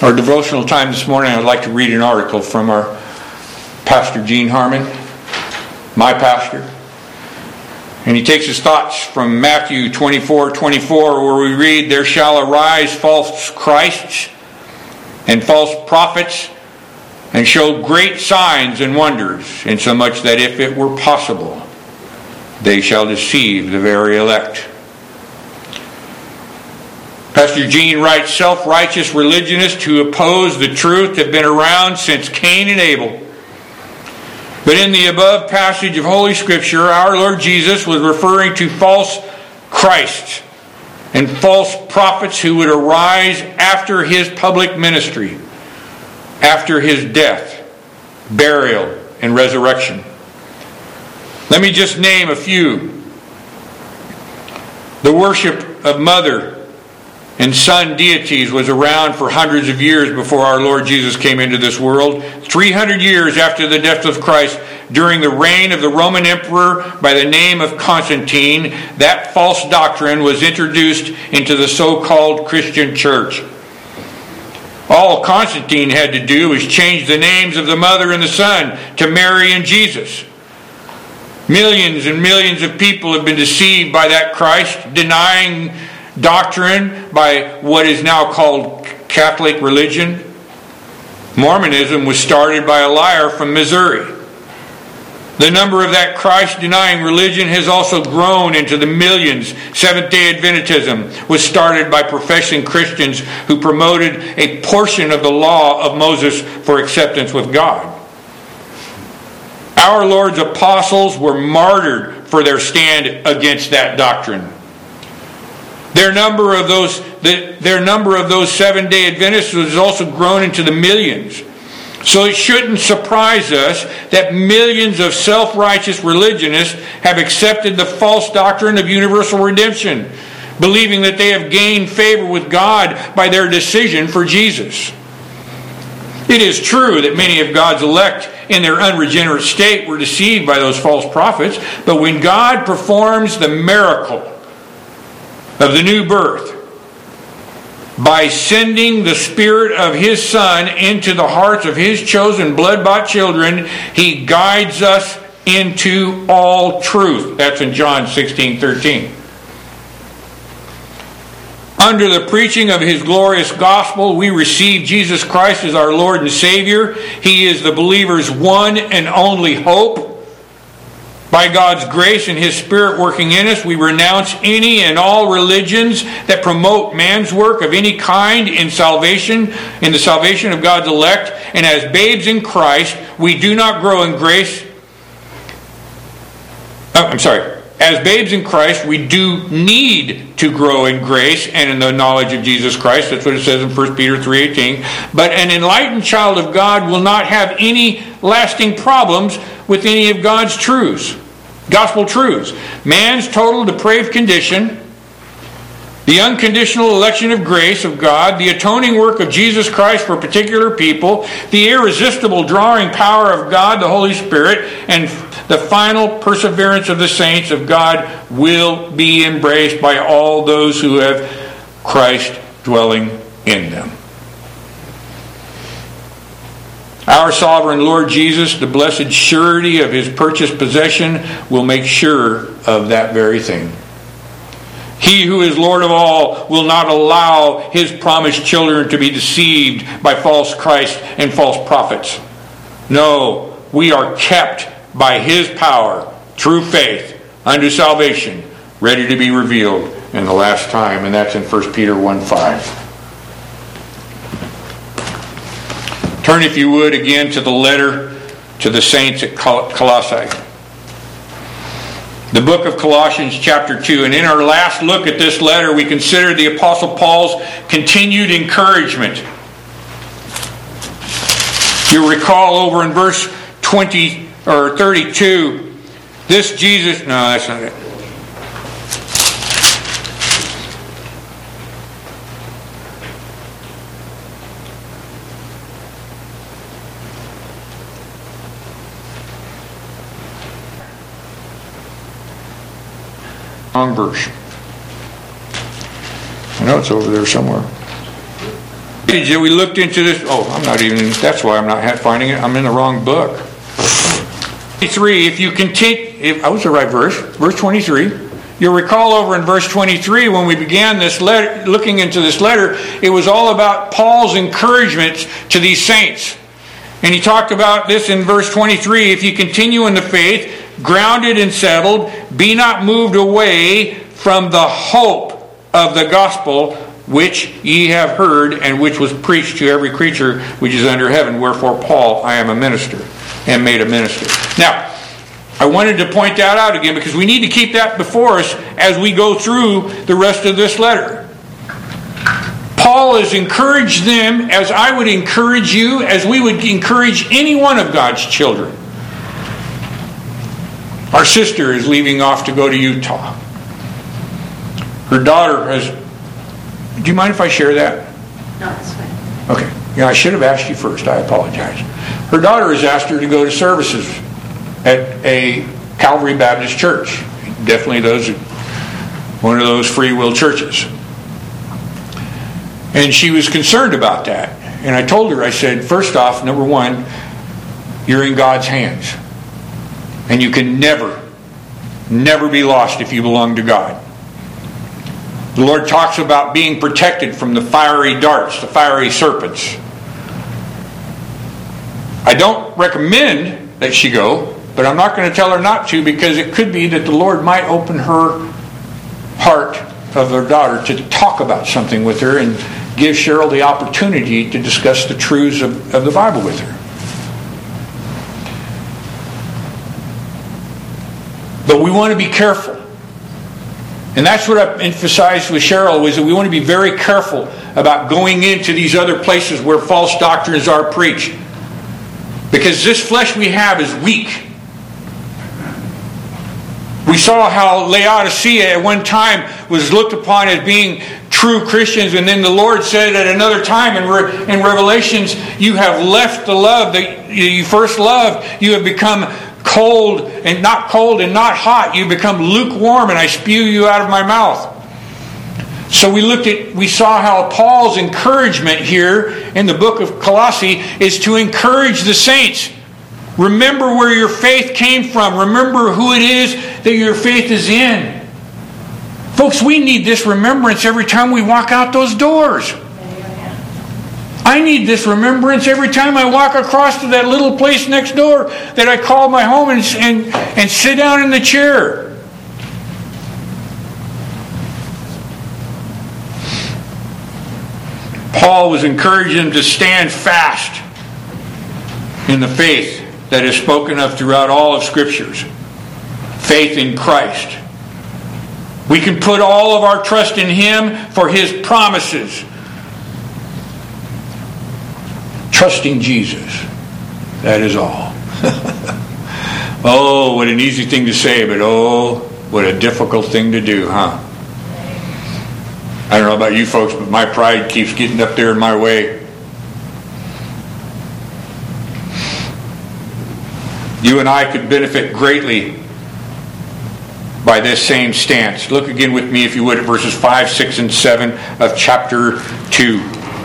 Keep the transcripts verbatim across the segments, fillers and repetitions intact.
Our devotional time this morning, I'd like to read an article from our Pastor Gene Harmon, my pastor. And he takes his thoughts from Matthew twenty-four twenty-four, where we read, "There shall arise false Christs and false prophets, and show great signs and wonders, insomuch that if it were possible, they shall deceive the very elect." Pastor Gene writes, "Self-righteous religionists who oppose the truth have been around since Cain and Abel. But in the above passage of Holy Scripture, our Lord Jesus was referring to false Christs and false prophets who would arise after his public ministry, after his death, burial, and resurrection. Let me just name a few. The worship of mother and son deities was around for hundreds of years before our Lord Jesus came into this world. three hundred years after the death of Christ, during the reign of the Roman emperor by the name of Constantine, that false doctrine was introduced into the so-called Christian church. All Constantine had to do was change the names of the mother and the son to Mary and Jesus. Millions and millions of people have been deceived by that Christ, denying doctrine by what is now called Catholic religion. Mormonism was started by a liar from Missouri. The number of that Christ-denying religion has also grown into the millions. Seventh-day Adventism was started by professing Christians who promoted a portion of the law of Moses for acceptance with God. Our Lord's apostles were martyred for their stand against that doctrine. Their number of those, their number of those Seventh-day Adventists has also grown into the millions. So it shouldn't surprise us that millions of self-righteous religionists have accepted the false doctrine of universal redemption, believing that they have gained favor with God by their decision for Jesus. It is true that many of God's elect in their unregenerate state were deceived by those false prophets, but when God performs the miracle of the new birth by sending the Spirit of His Son into the hearts of His chosen blood-bought children, He guides us into all truth. That's in John sixteen thirteen. Under the preaching of His glorious gospel, we receive Jesus Christ as our Lord and Savior. He is the believer's one and only hope. By God's grace and His Spirit working in us, we renounce any and all religions that promote man's work of any kind in salvation, in the salvation of God's elect. And as babes in Christ, we do not grow in grace. Oh, I'm sorry. As babes in Christ, we do need to grow in grace and in the knowledge of Jesus Christ. That's what it says in First Peter three eighteen. But an enlightened child of God will not have any lasting problems with any of God's truths, gospel truths. Man's total depraved condition, the unconditional election of grace of God, the atoning work of Jesus Christ for particular people, the irresistible drawing power of God, the Holy Spirit, and the final perseverance of the saints of God will be embraced by all those who have Christ dwelling in them. Our sovereign Lord Jesus, the blessed surety of His purchased possession, will make sure of that very thing. He who is Lord of all will not allow His promised children to be deceived by false Christ and false prophets. No, we are kept by His power, through faith, unto salvation, ready to be revealed in the last time. And that's in First Peter one five. Turn, if you would, again to the letter to the saints at Colossae. The book of Colossians chapter two. And in our last look at this letter, we considered the Apostle Paul's continued encouragement. You recall over in verse twenty or thirty-two, this Jesus, no, that's not it. Wrong verse. I know it's over there somewhere. We looked into this. Oh, I'm not even. That's why I'm not finding it. I'm in the wrong book. twenty-three. If you continue, if I was the right verse, verse twenty-three. You'll recall over in verse twenty-three when we began this letter, looking into this letter, it was all about Paul's encouragement to these saints. And he talked about this in verse twenty-three. If you continue in the faith, grounded and settled, be not moved away from the hope of the gospel which ye have heard, and which was preached to every creature which is under heaven. Wherefore, Paul, I am a minister, and made a minister. Now, I wanted to point that out again because we need to keep that before us as we go through the rest of this letter. Paul has encouraged them as I would encourage you, as we would encourage any one of God's children. Our sister is leaving off to go to Utah. Her daughter has... Do you mind if I share that? No, that's fine. Okay. Yeah, I should have asked you first. I apologize. Her daughter has asked her to go to services at a Calvary Baptist church. Definitely those, one of those free will churches. And she was concerned about that. And I told her, I said, first off, number one, you're in God's hands. And you can never, never be lost if you belong to God. The Lord talks about being protected from the fiery darts, the fiery serpents. I don't recommend that she go, but I'm not going to tell her not to, because it could be that the Lord might open her heart of her daughter to talk about something with her and give Cheryl the opportunity to discuss the truths of, of the Bible with her. But we want to be careful. And that's what I emphasized with Cheryl, was that we want to be very careful about going into these other places where false doctrines are preached. Because this flesh we have is weak. We saw how Laodicea at one time was looked upon as being true Christians, and then the Lord said at another time in, Re- in Revelations, you have left the love that you first loved. You have become cold, and not cold and not hot. You become lukewarm, and I spew you out of my mouth. So we looked at, we saw how Paul's encouragement here in the book of Colossae is to encourage the saints. Remember where your faith came from. Remember who it is that your faith is in. Folks, we need this remembrance every time we walk out those doors. I need this remembrance every time I walk across to that little place next door that I call my home and, and, and sit down in the chair. Paul was encouraging them to stand fast in the faith that is spoken of throughout all of Scriptures. Faith in Christ. We can put all of our trust in Him for His promises. Trusting Jesus. That is all. Oh, what an easy thing to say, but oh, what a difficult thing to do, huh? I don't know about you folks, but my pride keeps getting up there in my way. You and I could benefit greatly by this same stance. Look again with me, if you would, at verses five, six, and seven of chapter two.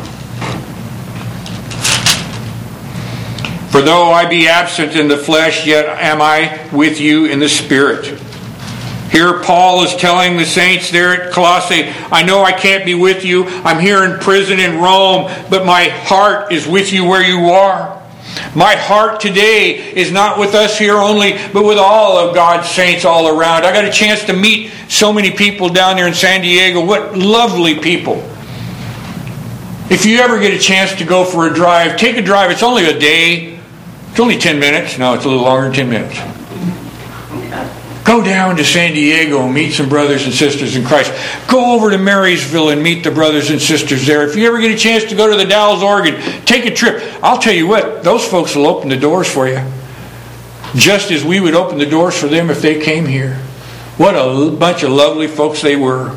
For though I be absent in the flesh, yet am I with you in the Spirit. Here Paul is telling the saints there at Colossae, I know I can't be with you. I'm here in prison in Rome, but my heart is with you where you are. My heart today is not with us here only, but with all of God's saints all around. I got a chance to meet so many people down there in San Diego. What lovely people. If you ever get a chance to go for a drive, take a drive. It's only a day. It's only ten minutes. No, it's a little longer than ten minutes. Go down to San Diego and meet some brothers and sisters in Christ. Go over to Marysville and meet the brothers and sisters there. If you ever get a chance to go to the Dalles, Oregon, take a trip. I'll tell you what, those folks will open the doors for you. Just as we would open the doors for them if they came here. What a bunch of lovely folks they were.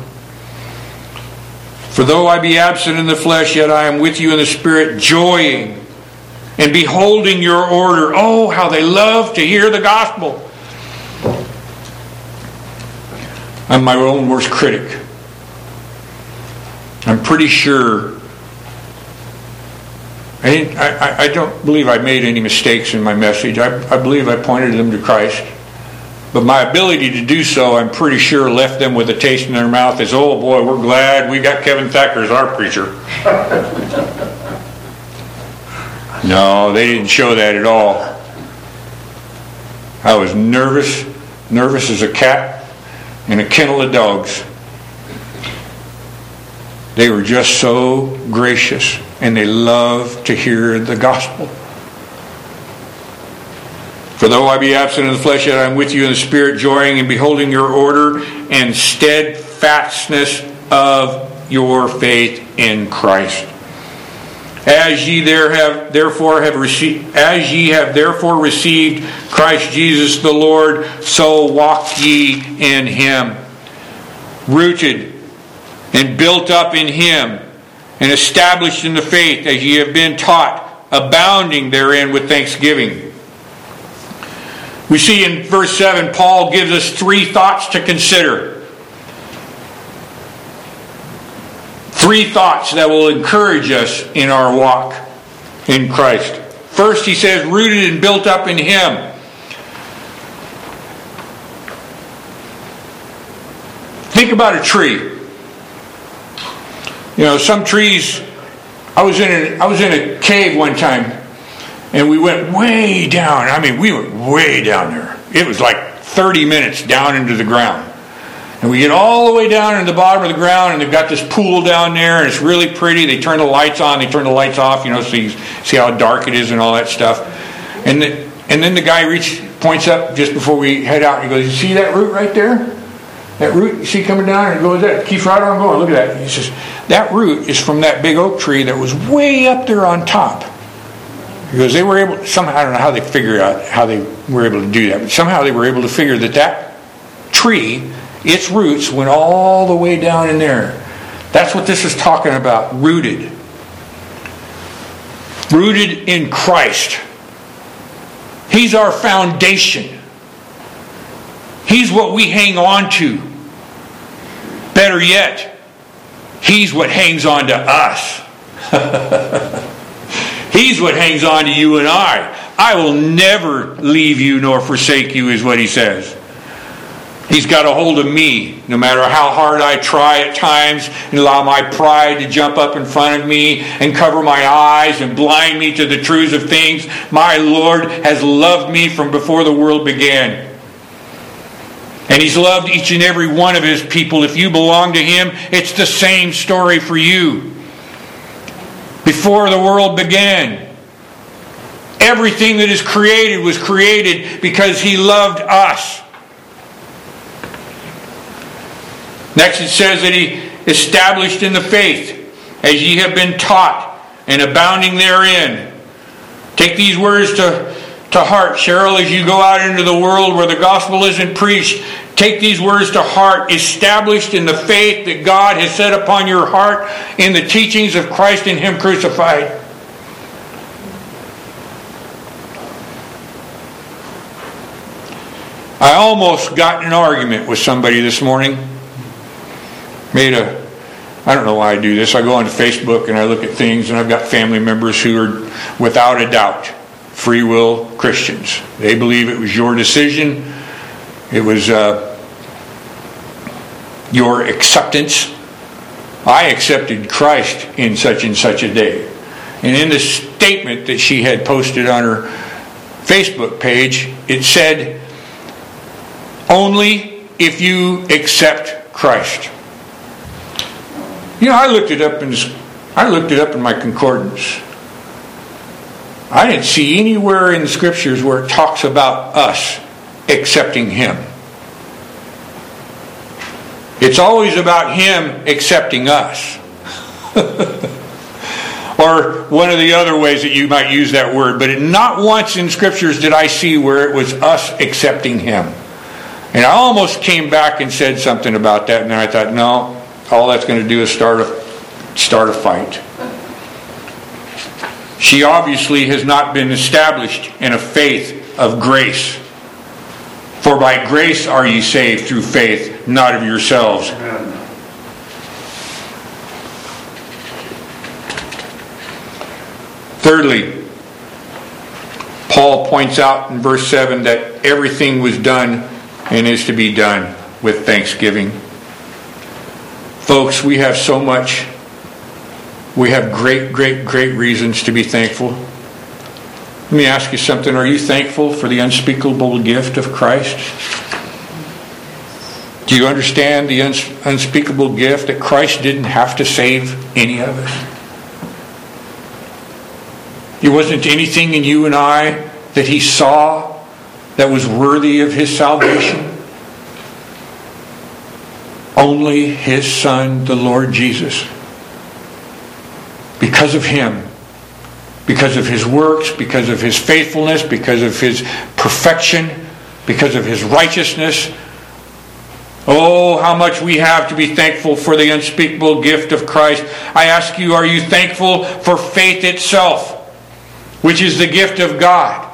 For though I be absent in the flesh, yet I am with you in the Spirit, joying and beholding your order. Oh, how they love to hear the gospel. I'm my own worst critic. I'm pretty sure I, didn't, I, I don't believe I made any mistakes in my message. I, I believe I pointed them to Christ. But my ability to do so, I'm pretty sure, left them with a taste in their mouth as, oh boy, we're glad we got Kevin Thacker as our preacher. No, they didn't show that at all. I was nervous, nervous as a cat in a kennel of dogs. They were just so gracious, and they loved to hear the gospel. For though I be absent in the flesh, yet I am with you in the spirit, joying in beholding your order and steadfastness of your faith in Christ. As ye there have therefore have received, as ye have therefore received Christ Jesus the Lord, so walk ye in Him, rooted and built up in Him, and established in the faith as ye have been taught, abounding therein with thanksgiving. We see in verse seven, Paul gives us three thoughts to consider. Three thoughts that will encourage us in our walk in Christ. First, he says, rooted and built up in Him. Think about a tree. You know, some trees. I was in a, I was in a cave one time, and we went way down. I mean, we went way down there. It was like thirty minutes down into the ground. And we get all the way down into the bottom of the ground, and they've got this pool down there, and it's really pretty. They turn the lights on, they turn the lights off, you know, so you see how dark it is and all that stuff. And the, and then the guy reach, points up just before we head out, and he goes, you see that root right there? That root, you see coming down, and it goes, that keeps right on going. Look at that. He says, that root is from that big oak tree that was way up there on top. Because they were able, somehow, I don't know how they figured out how they were able to do that, but somehow they were able to figure that that tree, its roots went all the way down in there. That's what this is talking about, rooted. Rooted in Christ. He's our foundation. He's what we hang on to. Better yet, He's what hangs on to us. He's what hangs on to you and I. I will never leave you nor forsake you, is what He says. He's got a hold of me, no matter how hard I try at times and allow my pride to jump up in front of me and cover my eyes and blind me to the truths of things. My Lord has loved me from before the world began. And He's loved each and every one of His people. If you belong to Him, it's the same story for you. Before the world began, everything that is created was created because He loved us. Next it says that He established in the faith, as ye have been taught, and abounding therein. Take these words to, to heart, Cheryl, as you go out into the world where the gospel isn't preached. Take these words to heart, established in the faith that God has set upon your heart in the teachings of Christ and Him crucified. I almost got in an argument with somebody this morning. Made a, I don't know why I do this. I go onto Facebook and I look at things, and I've got family members who are, without a doubt, free will Christians. They believe it was your decision. It was uh, your acceptance. I accepted Christ in such and such a day. And in the statement that she had posted on her Facebook page, it said, only if you accept Christ. You know, I looked it up in I looked it up in my concordance. I didn't see anywhere in the Scriptures where it talks about us accepting Him. It's always about Him accepting us. Or one of the other ways that you might use that word, but it, not once in Scriptures did I see where it was us accepting Him. And I almost came back and said something about that, and then I thought, no, all that's going to do is start a start a fight. She obviously has not been established in a faith of grace. For by grace are ye saved through faith, not of yourselves. Amen. Thirdly, Paul points out in verse seven that everything was done and is to be done with thanksgiving. Folks, we have so much. We have great, great, great reasons to be thankful. Let me ask you something. Are you thankful for the unspeakable gift of Christ? Do you understand the unspeakable gift that Christ didn't have to save any of us? It wasn't anything in you and I that He saw that was worthy of His salvation. Only His Son, the Lord Jesus. Because of Him, because of His works, because of His faithfulness, because of His perfection, because of His righteousness. Oh, how much we have to be thankful for the unspeakable gift of Christ. I ask you, are you thankful for faith itself, which is the gift of God?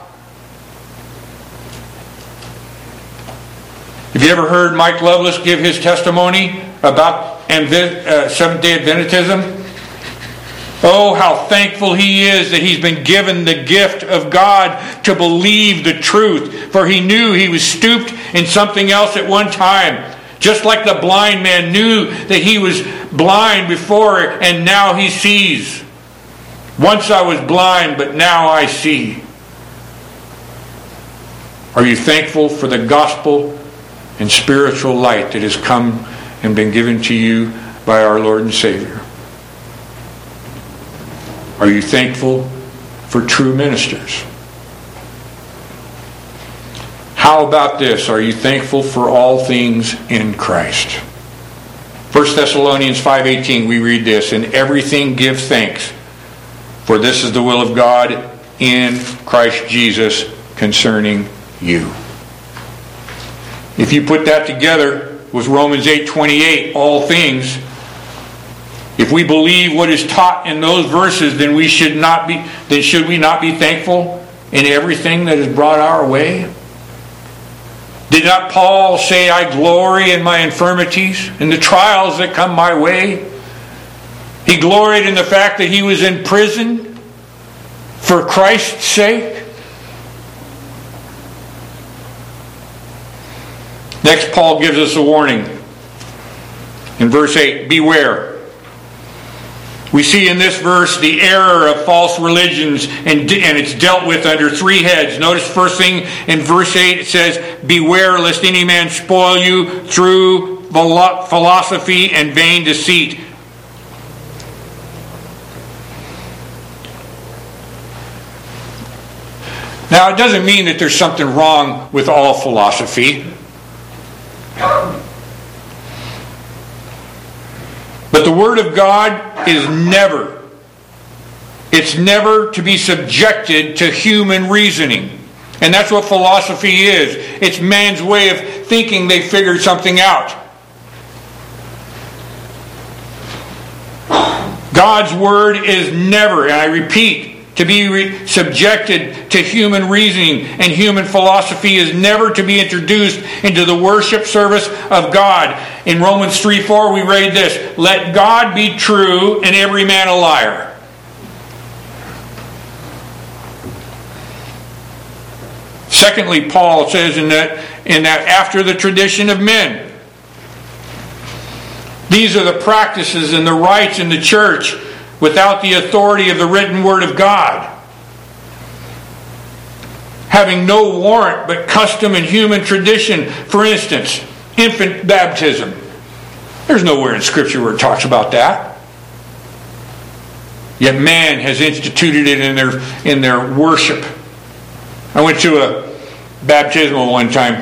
Have you ever heard Mike Lovelace give his testimony about Seventh-day Adventism? Oh, how thankful he is that he's been given the gift of God to believe the truth. For he knew he was stooped in something else at one time. Just like the blind man knew that he was blind before and now he sees. Once I was blind, but now I see. Are you thankful for the gospel and spiritual light that has come and been given to you by our Lord and Savior? Are you thankful for true ministers? How about this? Are you thankful for all things in Christ? First Thessalonians five eighteen, we read this, "In everything give thanks, for this is the will of God in Christ Jesus concerning you." If you put that together with Romans eight twenty-eight, all things, if we believe what is taught in those verses, then we should not be then should we not be thankful in everything that is brought our way? Did not Paul say, "I glory in my infirmities, in the trials that come my way"? He gloried in the fact that he was in prison for Christ's sake. Next, Paul gives us a warning. In verse eight, beware. We see in this verse the error of false religions, and, and it's dealt with under three heads. Notice first thing in verse eight, it says, "Beware lest any man spoil you through philosophy and vain deceit." Now, it doesn't mean that there's something wrong with all philosophy. But the Word of God is never, it's never to be subjected to human reasoning. And that's what philosophy is. It's man's way of thinking they figured something out. God's Word is never, and I repeat, to be re- subjected to human reasoning, and human philosophy is never to be introduced into the worship service of God. In Romans three four we read this, "Let God be true and every man a liar." Secondly, Paul says in that, in that after the tradition of men. These are the practices and the rites in the church without the authority of the written Word of God. Having no warrant but custom and human tradition. For instance, infant baptism. There's nowhere in Scripture where it talks about that. Yet man has instituted it in their, in their worship. I went to a baptismal one time.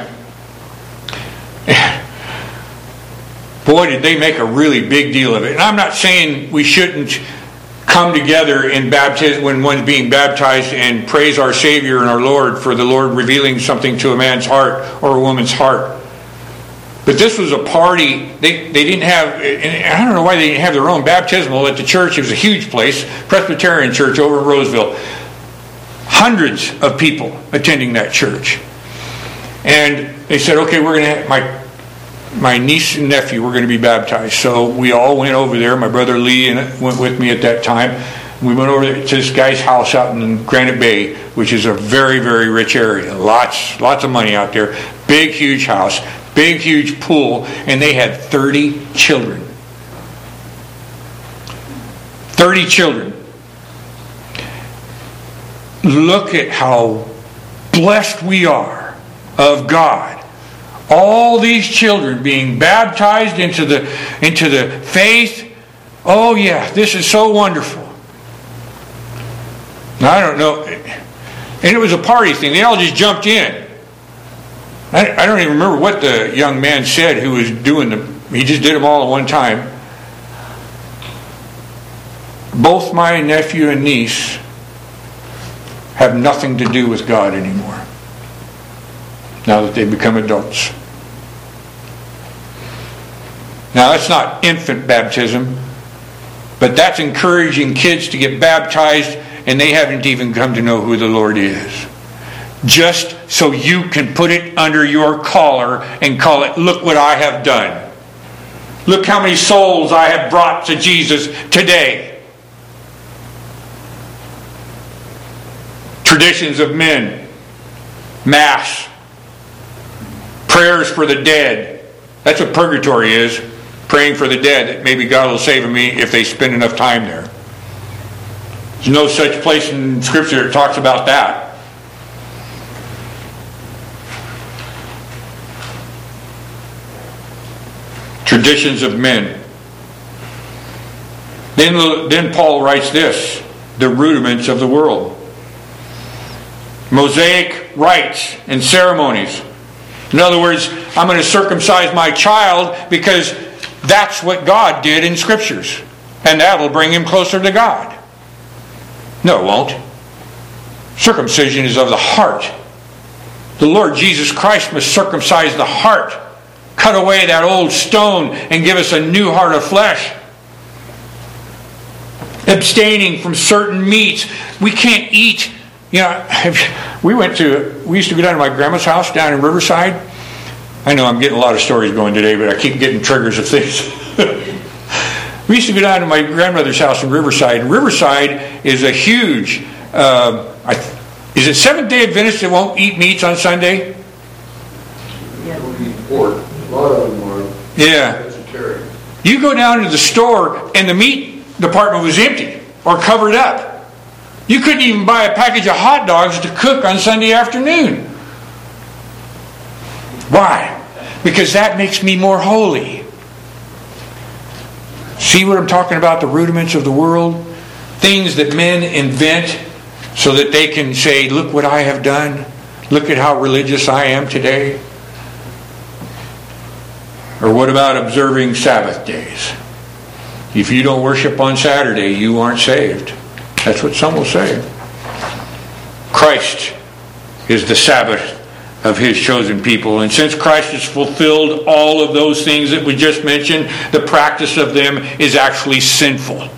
Boy, did they make a really big deal of it. And I'm not saying we shouldn't come together in baptism when one's being baptized and praise our Savior and our Lord for the Lord revealing something to a man's heart or a woman's heart. But this was a party. They, they didn't have, and I don't know why they didn't have their own baptismal at the church. It was a huge place, Presbyterian church over in Roseville. Hundreds of people attending that church. And they said, okay, we're going to have, my my niece and nephew were going to be baptized. So we all went over there. My brother Lee went with me at that time. We went over to this guy's house out in Granite Bay, which is a very, very rich area. Lots, lots of money out there. Big, huge house. Big, huge pool. And they had thirty children. thirty children. Look at how blessed we are of God. All these children being baptized into the, into the faith. Oh yeah, this is so wonderful. Now, I don't know. And it was a party thing. They all just jumped in. I, I don't even remember what the young man said who was doing them. He just did them all at one time. Both my nephew and niece have nothing to do with God anymore, now that they've become adults. Now, that's not infant baptism, but that's encouraging kids to get baptized and they haven't even come to know who the Lord is. Just so you can put it under your collar and call it, look what I have done. Look how many souls I have brought to Jesus today. Traditions of men. Mass. Prayers for the dead. That's what purgatory is. Praying for the dead, that maybe God will save me if they spend enough time there. There's no such place in Scripture that talks about that. Traditions of men. Then, then Paul writes this, the rudiments of the world. Mosaic rites and ceremonies. In other words, I'm going to circumcise my child because that's what God did in Scriptures. And that will bring him closer to God. No, it won't. Circumcision is of the heart. The Lord Jesus Christ must circumcise the heart. Cut away that old stone and give us a new heart of flesh. Abstaining from certain meats. We can't eat. You know, we went to, we used to go down to my grandma's house down in Riverside. I know I'm getting a lot of stories going today, but I keep getting triggers of things. We used to go down to my grandmother's house in Riverside. And Riverside is a huge, uh, I, is it Seventh-day Adventists that won't eat meats on Sunday? Yeah. Won't eat pork. A lot of them are yeah. vegetarian. You go down to the store and the meat department was empty or covered up. You couldn't even buy a package of hot dogs to cook on Sunday afternoon. Why? Because that makes me more holy. See what I'm talking about? The rudiments of the world. Things that men invent so that they can say, look what I have done. Look at how religious I am today. Or what about observing Sabbath days? If you don't worship on Saturday, you aren't saved. That's what some will say. Christ is the Sabbath of His chosen people. And since Christ has fulfilled all of those things that we just mentioned, the practice of them is actually sinful.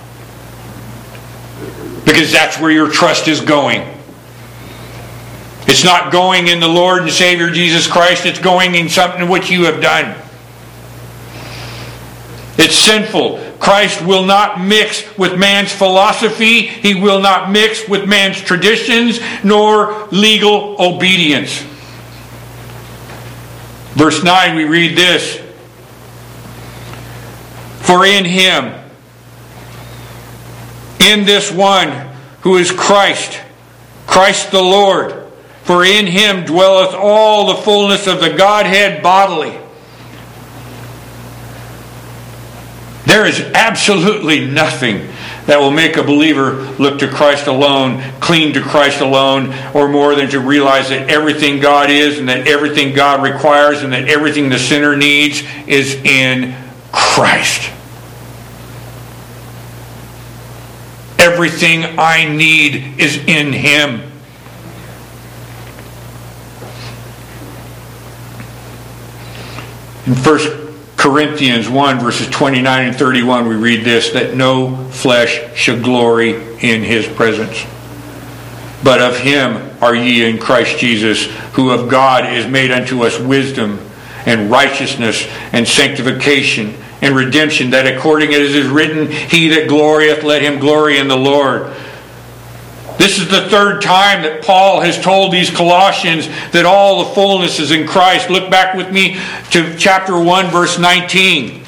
Because that's where your trust is going. It's not going in the Lord and Savior Jesus Christ. It's going in something which you have done. It's sinful. Christ will not mix with man's philosophy. He will not mix with man's traditions nor legal obedience. Verse nine, we read this. For in Him, in this one who is Christ, Christ the Lord, for in Him dwelleth all the fullness of the Godhead bodily. There is absolutely nothing that will make a believer look to Christ alone, cling to Christ alone, or more than to realize that everything God is and that everything God requires and that everything the sinner needs is in Christ. Everything I need is in Him. In First Corinthians one, verses twenty-nine and thirty-one, we read this, that no flesh should glory in His presence. But of Him are ye in Christ Jesus, who of God is made unto us wisdom and righteousness and sanctification and redemption, that according as it is written, he that glorieth, let him glory in the Lord. This is the third time that Paul has told these Colossians that all the fullness is in Christ. Look back with me to chapter one, verse nineteen.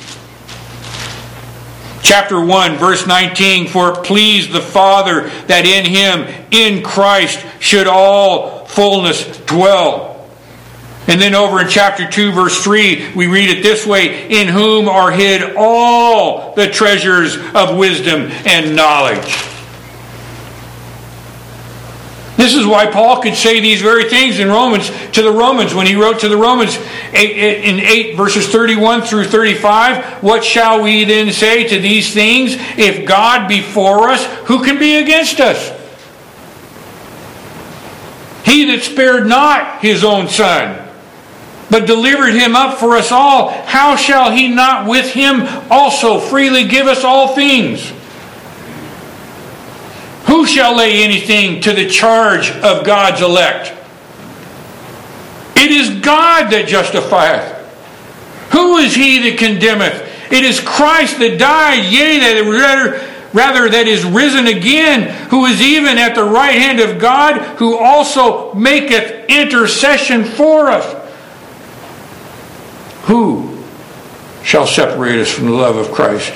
Chapter one, verse nineteen, for it pleased the Father that in him, in Christ, should all fullness dwell. And then over in chapter two, verse three, we read it this way, in whom are hid all the treasures of wisdom and knowledge. This is why Paul could say these very things in Romans to the Romans when he wrote to the Romans in eight verses thirty-one through thirty-five. What shall we then say to these things? If God be for us, who can be against us? He that spared not his own Son, but delivered him up for us all, how shall he not with him also freely give us all things? Who shall lay anything to the charge of God's elect? It is God that justifieth. Who is he that condemneth? It is Christ that died, yea, that rather, rather that is risen again, who is even at the right hand of God, who also maketh intercession for us. Who shall separate us from the love of Christ?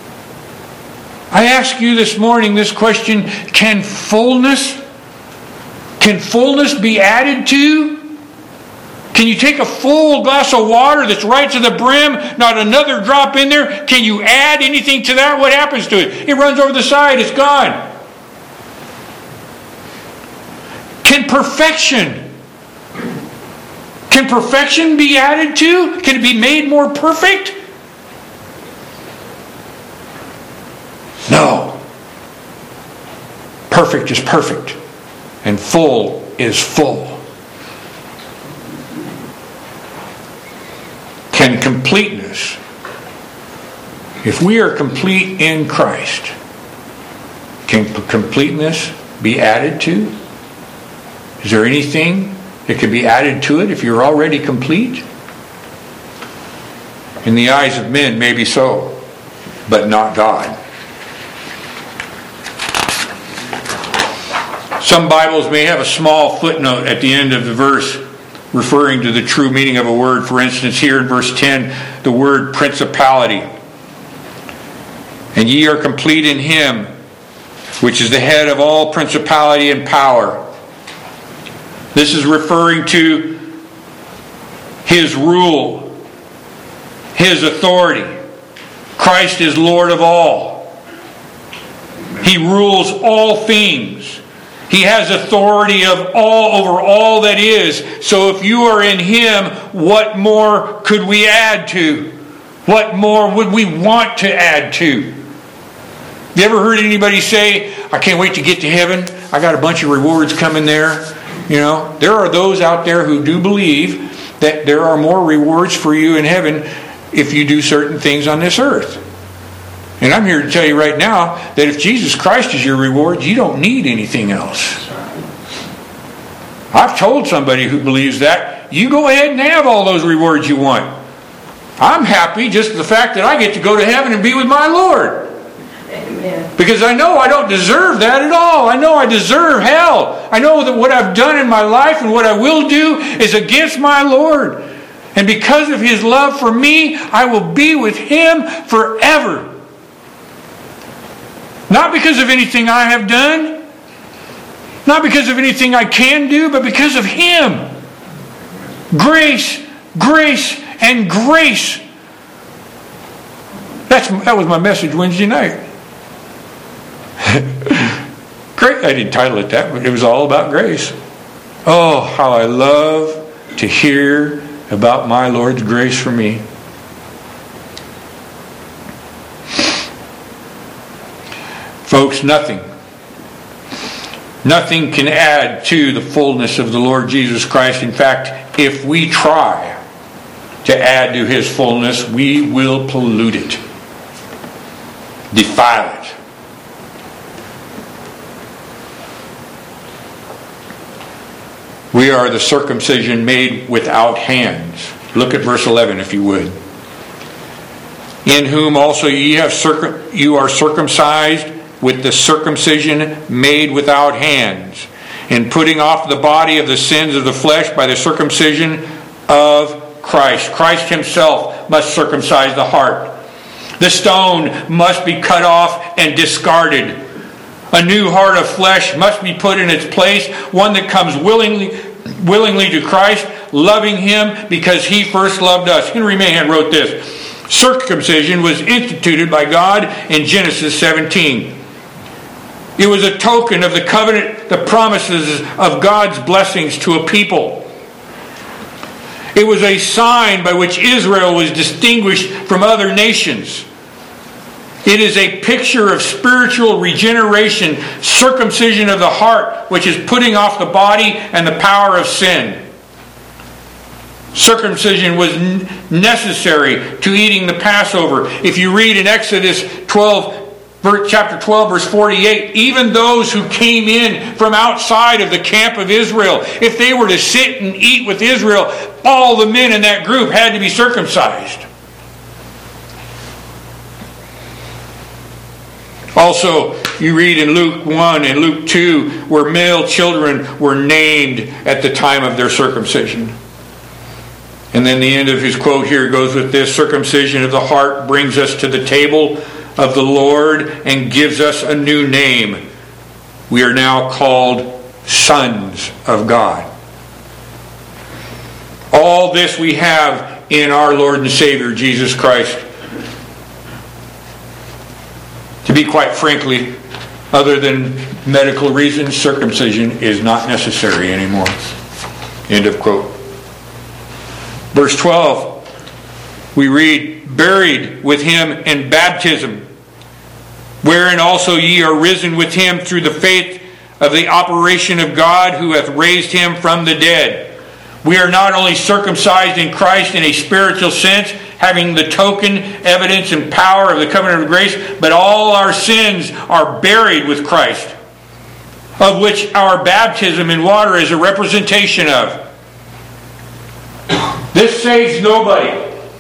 I ask you this morning this question, can fullness, can fullness be added to? Can you take a full glass of water that's right to the brim, not another drop in there? Can you add anything to that? What happens to it? It runs over the side, it's gone. Can perfection, can perfection be added to? Can it be made more perfect? No. Perfect is perfect, and full is full. Can completeness, if we are complete in Christ, can completeness be added to? Is there anything that could be added to it if you're already complete? In the eyes of men, maybe so, but not God. Some Bibles may have a small footnote at the end of the verse referring to the true meaning of a word. For instance, here in verse ten, the word principality. And ye are complete in him, which is the head of all principality and power. This is referring to his rule, his authority. Christ is Lord of all. He rules all things. He has authority of all over all that is. So if you are in him, what more could we add to? What more would we want to add to? You ever heard anybody say, I can't wait to get to heaven. I got a bunch of rewards coming there. You know, there are those out there who do believe that there are more rewards for you in heaven if you do certain things on this earth. And I'm here to tell you right now that if Jesus Christ is your reward, you don't need anything else. I've told somebody who believes that, you go ahead and have all those rewards you want. I'm happy just the fact that I get to go to heaven and be with my Lord. Amen. Because I know I don't deserve that at all. I know I deserve hell. I know that what I've done in my life and what I will do is against my Lord. And because of his love for me, I will be with him forever. Not because of anything I have done, not because of anything I can do, but because of him. Grace, grace, and grace. That's that was my message Wednesday night. Great, I didn't title it that, but it was all about grace. Oh, how I love to hear about my Lord's grace for me. Folks, nothing, nothing can add to the fullness of the Lord Jesus Christ. In fact, if we try to add to his fullness, we will pollute it, defile it. We are the circumcision made without hands. Look at verse eleven if you would. in whom also ye have circum- you are circumcised with the circumcision made without hands, in putting off the body of the sins of the flesh by the circumcision of Christ. Christ himself must circumcise the heart. The stone must be cut off and discarded. A new heart of flesh must be put in its place, one that comes willingly, willingly to Christ, loving him because he first loved us. Henry Mahan wrote this: circumcision was instituted by God in Genesis seventeen. It was a token of the covenant, the promises of God's blessings to a people. It was a sign by which Israel was distinguished from other nations. It is a picture of spiritual regeneration, circumcision of the heart, which is putting off the body and the power of sin. Circumcision was necessary to eating the Passover. If you read in Exodus twelve, chapter twelve, verse forty-eight, even those who came in from outside of the camp of Israel, if they were to sit and eat with Israel, all the men in that group had to be circumcised. Also, you read in Luke one and Luke two where male children were named at the time of their circumcision. And then the end of his quote here goes with this: circumcision of the heart brings us to the table of the Lord and gives us a new name. We are now called sons of God. All this we have in our Lord and Savior, Jesus Christ. To be quite frankly, other than medical reasons, circumcision is not necessary anymore. End of quote. Verse twelve, we read, buried with him in baptism, wherein also ye are risen with him through the faith of the operation of God who hath raised him from the dead. We are not only circumcised in Christ in a spiritual sense, having the token, evidence, and power of the covenant of grace, but all our sins are buried with Christ, of which our baptism in water is a representation of. This saves nobody.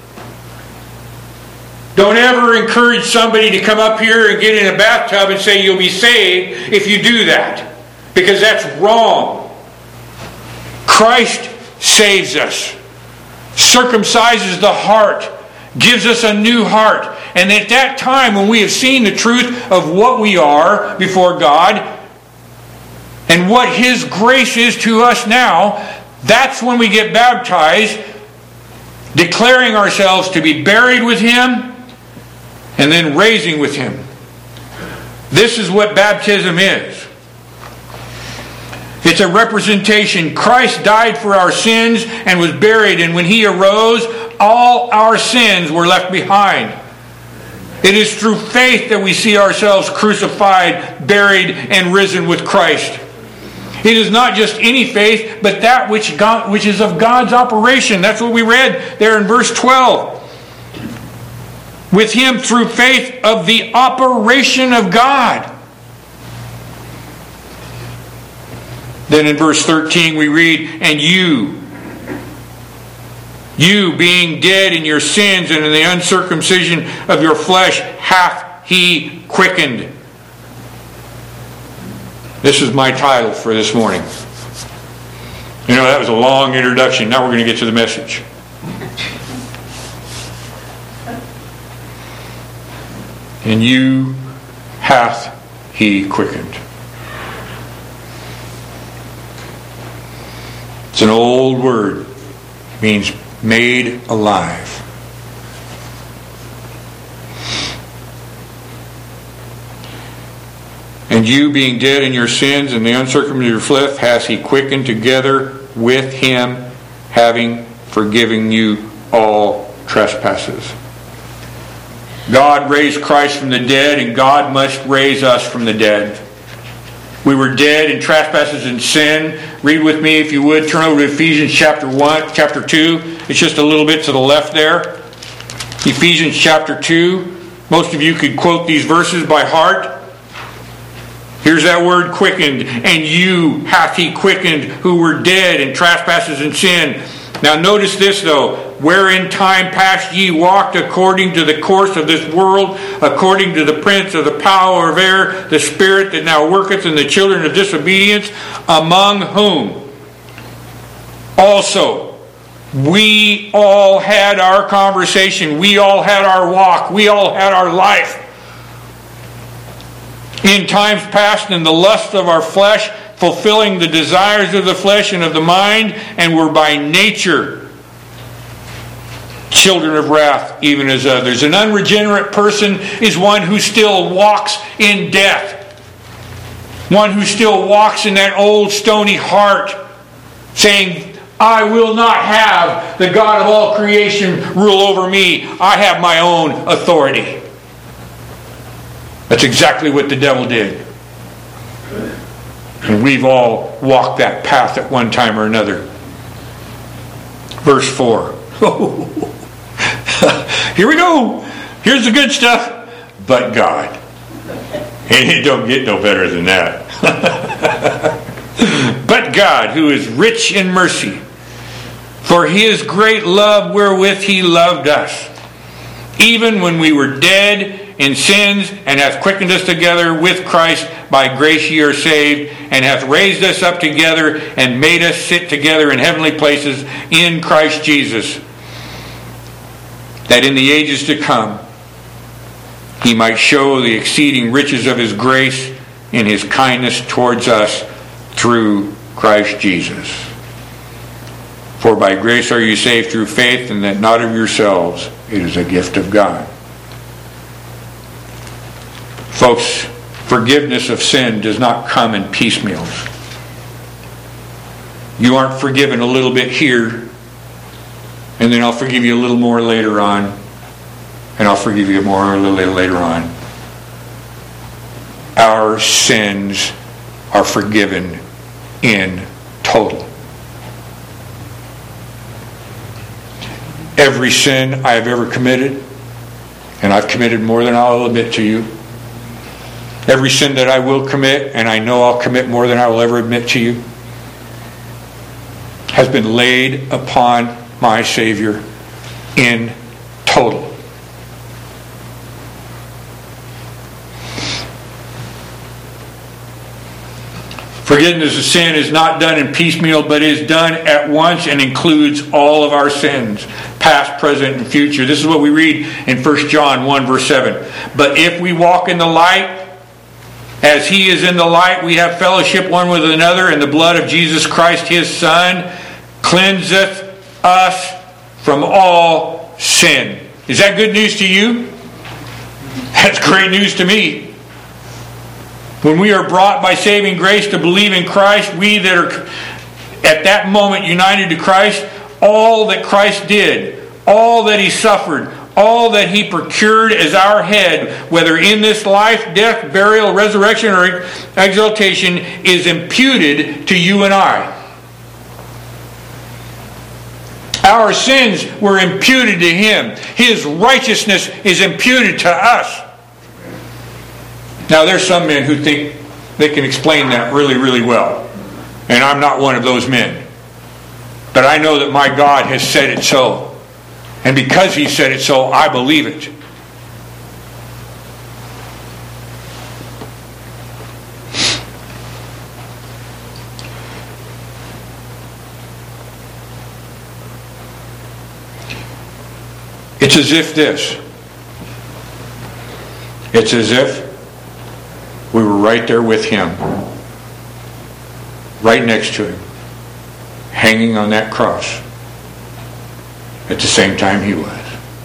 Don't ever encourage somebody to come up here and get in a bathtub and say you'll be saved if you do that, because that's wrong. Christ saves us, circumcises the heart, gives us a new heart. And at that time, when we have seen the truth of what we are before God and what his grace is to us now, that's when we get baptized, declaring ourselves to be buried with him and then raising with him. This is what baptism is. It's a representation. Christ died for our sins and was buried, and when he arose, all our sins were left behind. It is through faith that we see ourselves crucified, buried, and risen with Christ. It is not just any faith, but that which God, which is of God's operation. That's what we read there in verse twelve. With him through faith of the operation of God. Then in verse thirteen we read, and you, you being dead in your sins and in the uncircumcision of your flesh, hath he quickened. This is my title for this morning. You know, that was a long introduction. Now we're going to get to the message. And you hath he quickened. It's an old word. It means made alive. And you being dead in your sins and the uncircumcision of your flesh hath he quickened together with him, having forgiven you all trespasses. God raised Christ from the dead, and God must raise us from the dead. We were dead in trespasses and sin. Read with me, if you would. Turn over to Ephesians chapter one, chapter two. It's just a little bit to the left there. Ephesians chapter two. Most of you could quote these verses by heart. Here's that word quickened. And you hath he quickened who were dead in trespasses and sin. Now notice this though, where in time past ye walked according to the course of this world, according to the prince of the power of air, the spirit that now worketh in the children of disobedience, among whom also we all had our conversation, we all had our walk, we all had our life. In times past in the lust of our flesh, fulfilling the desires of the flesh and of the mind, and were by nature children of wrath, even as others. An unregenerate person is one who still walks in death. One who still walks in that old stony heart, saying, I will not have the God of all creation rule over me. I have my own authority. That's exactly what the devil did. And we've all walked that path at one time or another. Verse four. Here we go. Here's the good stuff. But God. And it don't get no better than that. But God, who is rich in mercy, for his great love wherewith he loved us, even when we were dead in sins, and hath quickened us together with Christ, by grace ye are saved, and hath raised us up together, and made us sit together in heavenly places in Christ Jesus, that in the ages to come he might show the exceeding riches of his grace in his kindness towards us through Christ Jesus. For by grace are you saved through faith, and that not of yourselves, it is a gift of God. Folks, forgiveness of sin does not come in piecemeals. You aren't forgiven a little bit here, and then I'll forgive you a little more later on, and I'll forgive you more a little later on. Our sins are forgiven in total. Every sin I have ever committed, and I've committed more than I'll admit to you. Every sin that I will commit, and I know I'll commit more than I will ever admit to you, has been laid upon my Savior in total. Forgiveness of sin is not done in piecemeal, but is done at once and includes all of our sins, past, present, and future. This is what we read in First John one, verse seven. But if we walk in the light, as he is in the light, we have fellowship one with another, and the blood of Jesus Christ, his Son, cleanseth us from all sin. Is that good news to you? That's great news to me. When we are brought by saving grace to believe in Christ, we that are at that moment united to Christ, all that Christ did, all that he suffered, all that he procured as our head, whether in this life, death, burial, resurrection, or exaltation, is imputed to you and I. Our sins were imputed to him. His righteousness is imputed to us. Now there's some men who think they can explain that really, really well. And I'm not one of those men. But I know that my God has said it so. And because he said it so, I believe it. It's as if this. It's as if we were right there with him. Right next to him. Hanging on that cross. At the same time he was.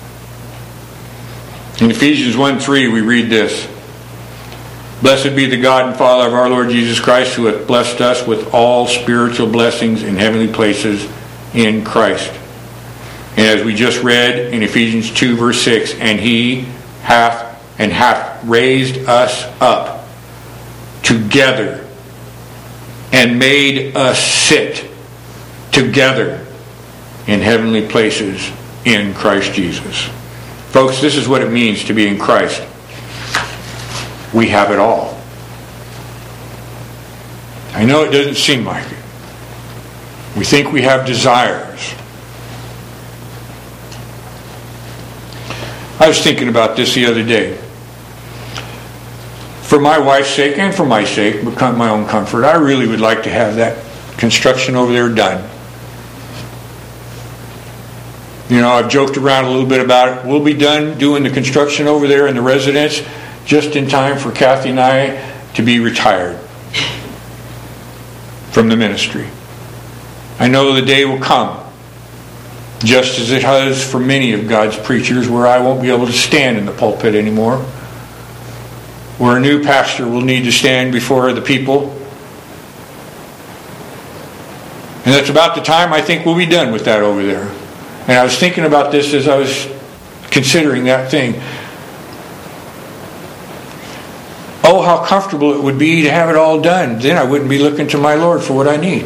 In Ephesians one three we read this. Blessed be the God and Father of our Lord Jesus Christ, who hath blessed us with all spiritual blessings in heavenly places in Christ. And as we just read in Ephesians two verse six, and he hath and hath raised us up together and made us sit together in heavenly places in Christ Jesus. Folks, this is what it means to be in Christ. We have it all. I know it doesn't seem like it. We think we have desires. I was thinking about this the other day. For my wife's sake and for my sake, become my own comfort, I really would like to have that construction over there done. You know, I've joked around a little bit about it. We'll be done doing the construction over there in the residence just in time for Kathy and I to be retired from the ministry. I know the day will come, just as it has for many of God's preachers, where I won't be able to stand in the pulpit anymore, where a new pastor will need to stand before the people. And that's about the time I think we'll be done with that over there. And I was thinking about this as I was considering that thing. Oh, how comfortable it would be to have it all done. Then I wouldn't be looking to my Lord for what I need.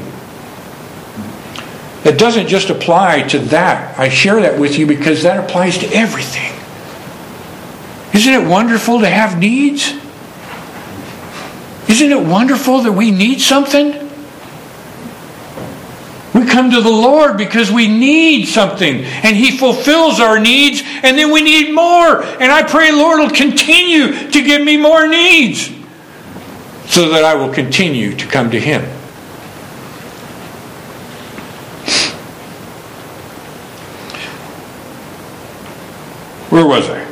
It doesn't just apply to that. I share that with you because that applies to everything. Isn't it wonderful to have needs? Isn't it wonderful that we need something? We come to the Lord because we need something, and He fulfills our needs, and then we need more. And I pray the Lord will continue to give me more needs so that I will continue to come to Him. Where was I?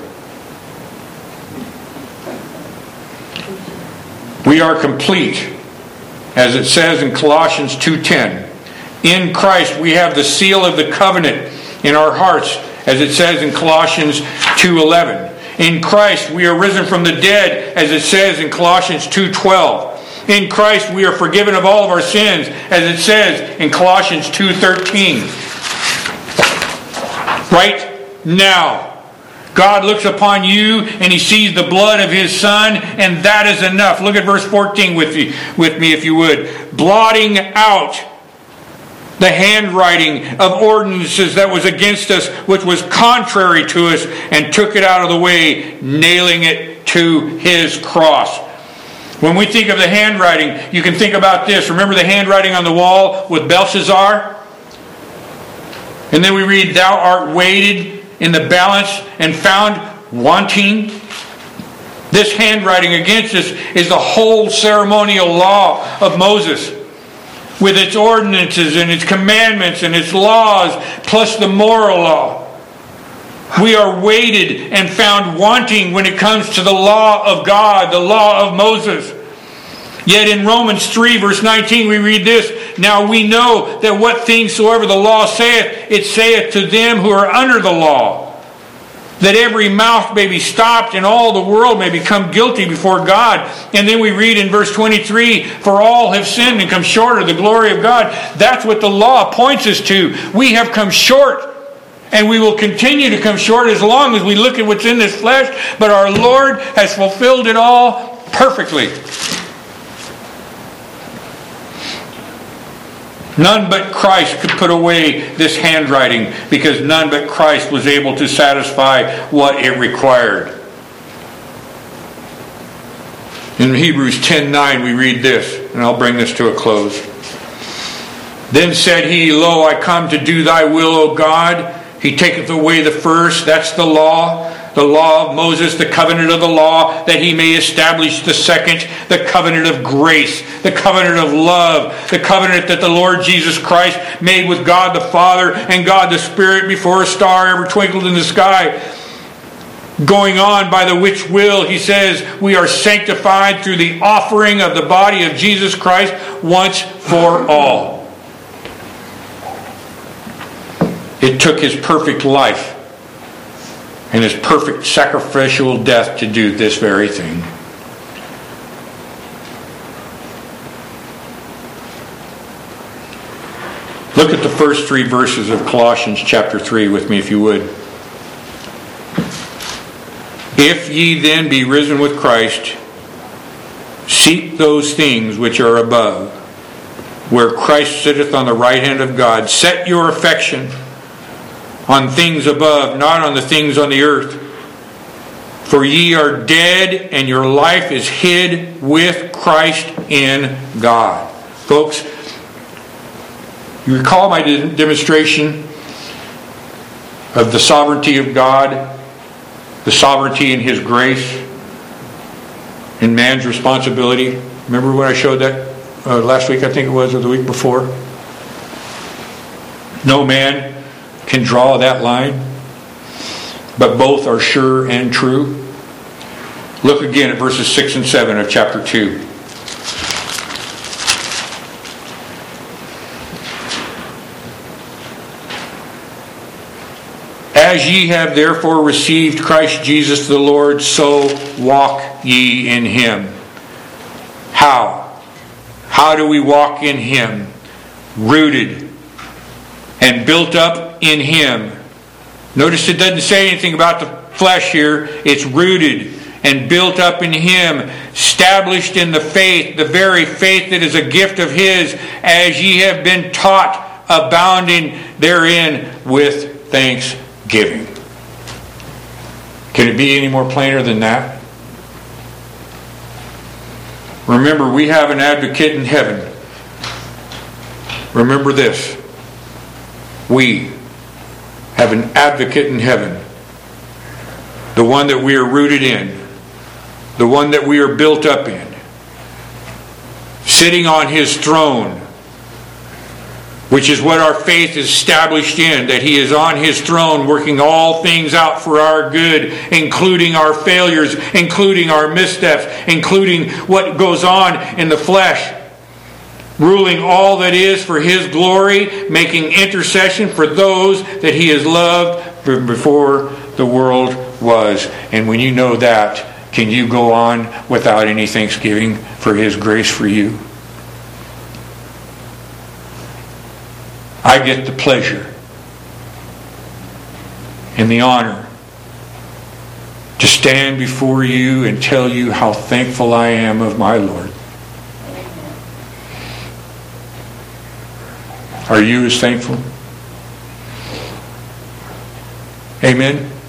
We are complete, as it says in Colossians two ten. In Christ we have the seal of the covenant in our hearts, as it says in Colossians two eleven. In Christ we are risen from the dead, as it says in Colossians two twelve. In Christ we are forgiven of all of our sins, as it says in Colossians two thirteen. Right now, God looks upon you and He sees the blood of His Son, and that is enough. Look at verse fourteen with me, with me if you would. Blotting out the handwriting of ordinances that was against us, which was contrary to us, and took it out of the way, nailing it to His cross. When we think of the handwriting, you can think about this. Remember the handwriting on the wall with Belshazzar? And then we read, thou art weighted in the balance and found wanting. This handwriting against us is the whole ceremonial law of Moses, with its ordinances and its commandments and its laws, plus the moral law. We are weighted and found wanting when it comes to the law of God, the law of Moses. Yet in Romans three verse nineteen we read this, now we know that what things soever the law saith, it saith to them who are under the law, that every mouth may be stopped and all the world may become guilty before God. And then we read in verse twenty-three, for all have sinned and come short of the glory of God. That's what the law points us to. We have come short, and we will continue to come short as long as we look at what's in this flesh. But our Lord has fulfilled it all perfectly. None but Christ could put away this handwriting, because none but Christ was able to satisfy what it required. In Hebrews ten nine we read this, and I'll bring this to a close. Then said he, lo, I come to do thy will, O God. He taketh away the first, that's the law, the law of Moses, the covenant of the law, that he may establish the second, the covenant of grace, the covenant of love, the covenant that the Lord Jesus Christ made with God the Father and God the Spirit before a star ever twinkled in the sky. Going on, by the which will, he says, we are sanctified through the offering of the body of Jesus Christ once for all. It took His perfect life and His perfect sacrificial death to do this very thing. Look at the first three verses of Colossians chapter three with me, if you would. If ye then be risen with Christ, seek those things which are above, where Christ sitteth on the right hand of God. Set your affection on things above, not on the things on the earth. For ye are dead, and your life is hid with Christ in God. Folks, you recall my demonstration of the sovereignty of God? the sovereignty and His grace, and man's responsibility. Remember when I showed that uh, last week, I think it was, or the week before? No man can draw that line, but both are sure and true. Look again at verses six and seven of chapter two. As ye have therefore received Christ Jesus the Lord, so walk ye in Him. How? How do we walk in Him? Rooted and built up in Him. Notice it doesn't say anything about the flesh here. It's rooted and built up in Him, established in the faith, the very faith that is a gift of His, as ye have been taught, abounding therein with thanksgiving. Can it be any more plainer than that? Remember, we have an advocate in heaven. Remember this. We have an advocate in heaven. The one that we are rooted in. The one that we are built up in. Sitting on His throne. Which is what our faith is established in. That He is on His throne working all things out for our good. Including our failures. Including our missteps. Including what goes on in the flesh. Ruling all that is for His glory. Making intercession for those that He has loved from before the world was. And when you know that, can you go on without any thanksgiving for His grace for you? I get the pleasure and the honor to stand before you and tell you how thankful I am of my Lord. Are you as thankful? Amen.